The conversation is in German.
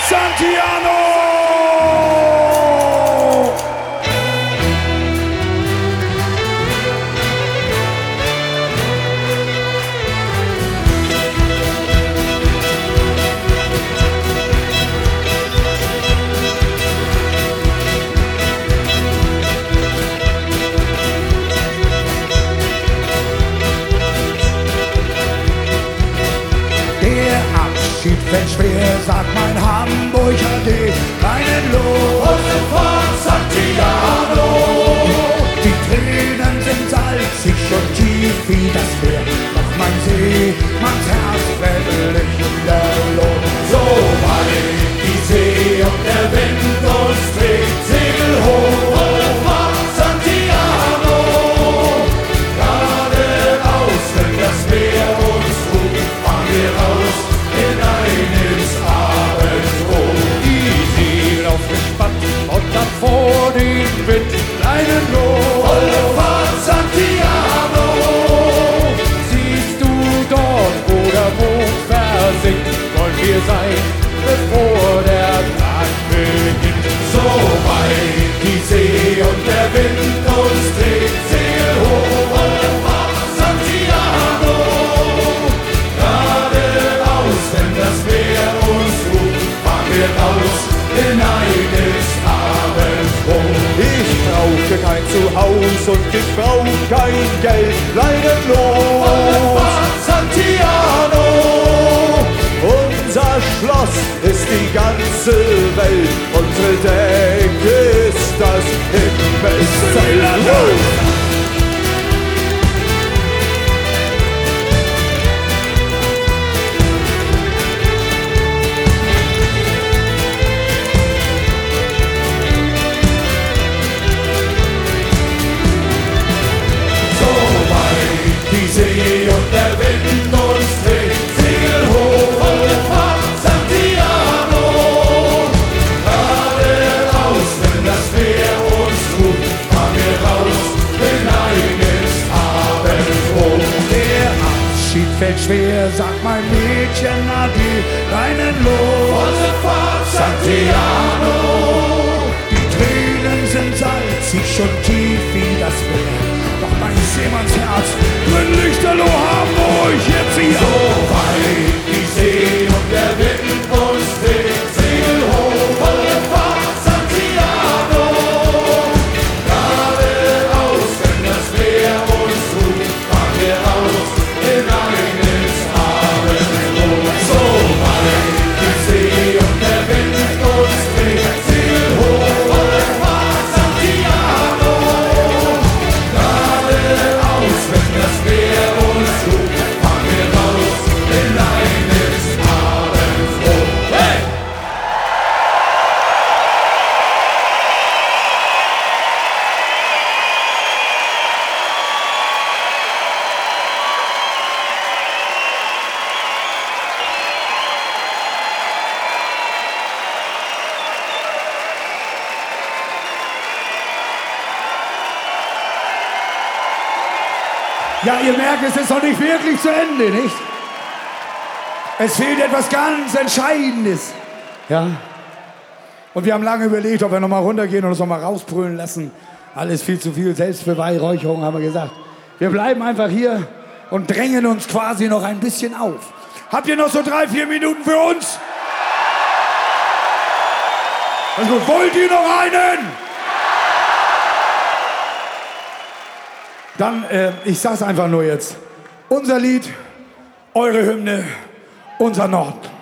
Santiano! Wenn schwer, sagt mein Hamburg ade, einen Los von Santiano. Die Tränen sind salzig und tief wie das Meer, doch mein See, mein Herz fällt in der Luft. So weit die See und der Wind uns trägt, Segel hoch von Santiano. Geradeaus, wenn das Meer uns ruft, fahren wir raus ins Abendrot. Die Segel aufgespannt und dann vor den Wind einen Los. Volle Fahrt Santiano. Siehst du dort, wo der Mond versinkt, wollen wir sein, bevor der Tag beginnt. So weit die See und der Wind uns trägt, Segel hoch, volle Fahrt Santiano. Wenn das Meer uns ruft, fahren wir raus hinein ins Abendrot. Ich brauche kein Zuhause und ich brauche kein Geld, leidenlos. Santiano, unser Schloss ist die ganze Welt, unsere Decke ist das Himmelszelt. Die See und der Wind uns trägt, Segel hoch, volle Fahrt Santiano. Geradeaus, wenn das Meer uns ruft, fahren wir raus hinein ins Abendrot. Der Abschied fällt schwer, sagt mein Mädchen ade, deinen Los. Volle Fahrt Santiano. Die Tränen sind salzig und tief wie das Meer, doch mein Seemannsherz brennt Lichterloh Hamburg jetzt hier. So weit die See und der Wind uns trägt, Segel hoch, volle Fahrt Santiano. Geradeaus, wenn das Meer uns ruft, fahren wir raus hinein ins Abendrot. So weit die See und der Wind uns trägt, Segel hoch, volle Fahrt Santiano. Wenn das Meer uns ruft, fahren wir raus hinein ins Abendrot. Hey! Ja, ihr merkt, es ist noch nicht wirklich zu Ende, nicht? Es fehlt etwas ganz Entscheidendes. Ja? Und wir haben lange überlegt, ob wir nochmal runtergehen und uns nochmal rausbrüllen lassen. Alles viel zu viel Selbstbeweihräucherung, haben wir gesagt. Wir bleiben einfach hier und drängen uns quasi noch ein bisschen auf. Habt ihr noch so 3-4 Minuten für uns? Also, wollt ihr noch einen? Dann, ich sag's einfach nur jetzt. Unser Lied, eure Hymne, unser Norden.